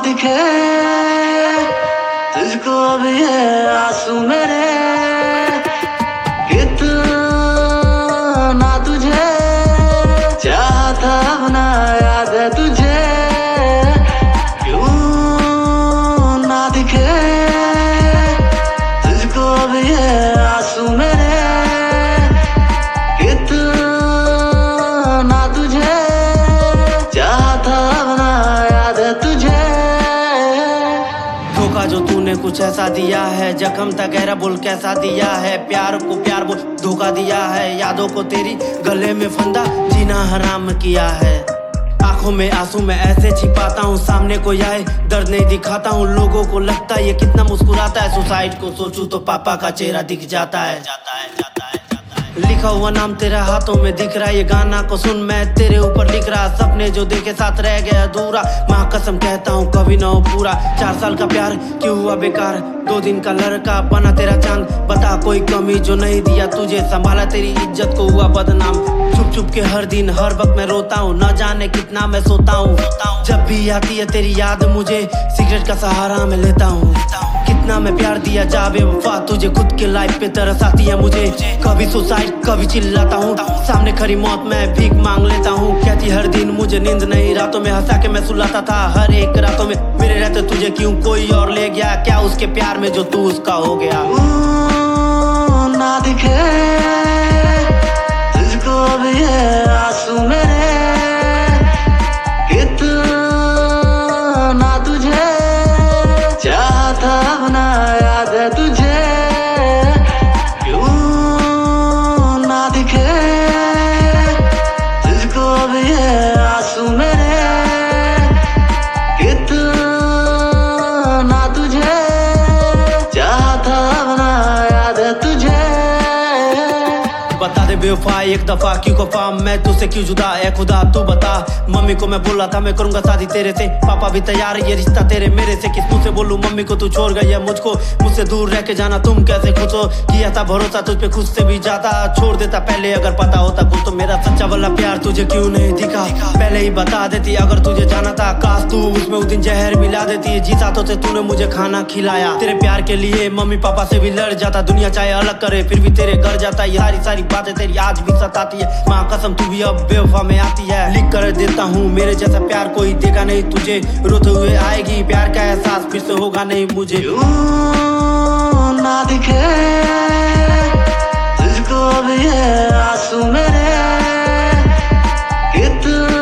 दिखे तुझको अब ये आंसू मेरे, कितना तुझे चाहता अब ना याद है तुझे, क्यों ना दिखे तुझको अब ये आंसू मेरे, कितना तुझे चाहता अब ना याद है तुझे। धोखा जो तूने कुछ ऐसा दिया है, जख्म था गहरा बोल कैसा दिया है, प्यार को प्यार बोल धोखा दिया है, यादों को तेरी गले में फंदा जीना हराम किया है। आंखों में आंसू मैं ऐसे छिपाता हूँ, सामने कोई आए दर्द नहीं दिखाता हूँ, लोगों को लगता है ये कितना मुस्कुराता है, सुसाइड को सोचूं तो पापा का चेहरा दिख जाता है। लिखा हुआ नाम तेरा हाथों में दिख रहा है, ये गाना को सुन मैं तेरे ऊपर लिख रहा, सपने जो देखे साथ रह गया अधूरा, माँ कसम कहता हूँ कभी ना हो पूरा। 4 साल का प्यार क्यों हुआ बेकार, 2 दिन का लड़का बना तेरा चांद, बता कोई कमी जो नहीं दिया तुझे, संभाला तेरी इज्जत को हुआ बदनाम। छुप छुप के हर दिन हर वक्त मैं रोता हूँ, न जाने कितना मैं सोता हूँ, जब भी आती है तेरी याद मुझे सिगरेट का सहारा मैं लेता हूँ। कितना मैं प्यार दिया जा बेवफा तुझे, खुद के लाइफ पे तरस आती है मुझे, कभी सुसाइड कभी चिल्लाता हूँ, सामने खड़ी मौत मैं भीख मांग लेता हूँ। कहती हर दिन मुझे नींद नहीं, रातों में हंसा के मैं सुलाता था, हर एक रातों में मेरे रहते तुझे क्यों कोई और ले गया, क्या उसके प्यार में जो तू उसका हो गया। ना दिखे तुझको अब ये आंसू मेरे, कितना तुझे चाहता अब ना याद है तुझे, क्यों ना दिखे तुझको अब ये आंसू मेरे, कितना तुझे चाहता अब ना याद है तुझे। बता दे बेवफा एक दफा क्यों खफा मैं तुझसे क्यों जुदा, है खुदा तू बता। मम्मी को मैं बोला था मैं करूंगा शादी तेरे से, पापा भी तैयार ये रिश्ता तेरे मेरे से, किस मुंह से बोलूं मम्मी को तू छोड़ गई है मुझको, मुझसे दूर रह के जाना तुम कैसे खुश हो, किया था भरोसा तुझ पे खुद से भी ज्यादा, छोड़ देता पहले अगर पता होता कुछ तो, मेरा सच्चा वाला प्यार तुझे क्यों नहीं दिखा, पहले ही बता देती अगर तुझे जाना था, काश तू उसमें उस दिन जहर मिला देती, जी साथों से तूने मुझे खाना खिलाया, तेरे प्यार के लिए मम्मी पापा से भी लड़ जाता, दुनिया चाहे अलग करे फिर भी तेरे घर जाता, ये सारी बातें तेरी आज भी सताती है, माँ कसम तू भी अब बेवफा में आती है, लिख कर देता हूँ मेरे जैसा प्यार कोई देगा नहीं तुझे, रोते हुए आएगी प्यार का एहसास फिर से होगा नहीं मुझे। क्यों ना दिखे तुझको अब ये आंसू मेरे, कितना